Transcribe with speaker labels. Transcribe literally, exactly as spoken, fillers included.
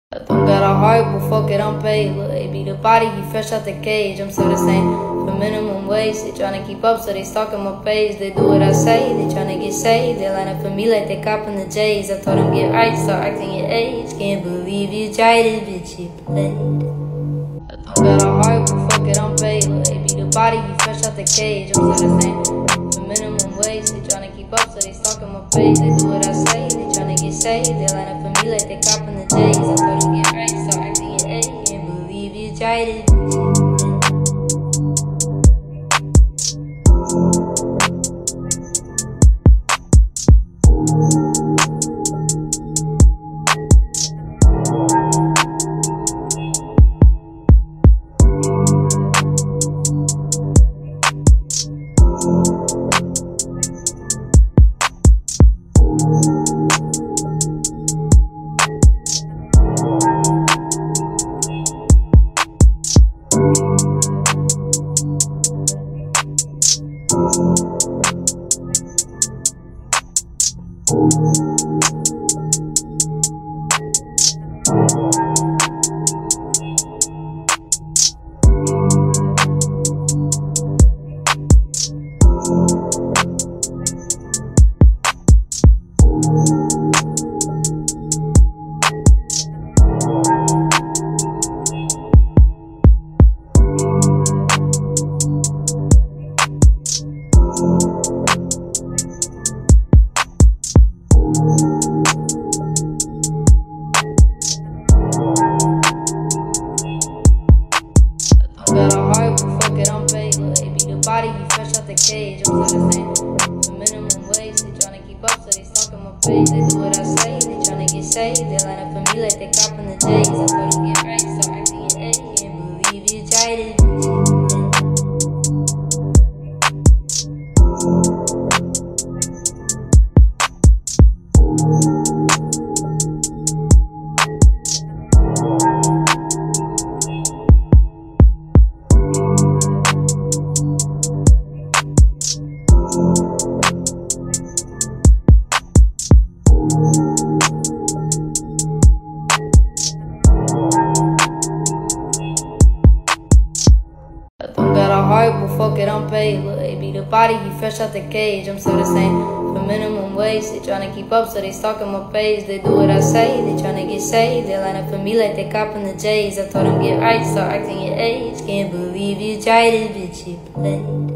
Speaker 1: I don't got a heart, but fuck it, I'm paid. Look, they be the body, he fresh out the cage. I'm still the same for minimum wage. They tryna keep up, so they stalking my page. They do what I say, they tryna get saved. They line up for me like they copping the J's. I told them get right, start acting your age. Can't believe you tried it, bitch, you played. I don't got a heart, but fuck it, I'm paid. Look, they be the body, he fresh out the cage. I'm still the same for minimum wage. They tryna keep up, so they stalking my page. They do what I say, they tryna get saved. They line up for me like they copping the J's. I told them get right, start acting your age. Can't believe you tried it, bitch, you played. Got a heart, but fuck it, I'm paid. Look, they be the body, he fresh out the cage. I'm still the same for minimum wage. They tryna keep up, so they stalking my page. They do what I say, they tryna get saved. They line up for me like they copping the J's. I told them get right, start acting your age. Can't believe you tried it, bitch, you played. I don't got a heart, but fuck it, I'm paid. Look, they be the body, he fresh out the cage. I'm still the same for minimum wage. They tryna keep up, so they stalking my page. They do what I say, they tryna get saved. They line up for me like they copping the J's. I told them get right, start acting your age. Can't believe you tried it, bitch, you played.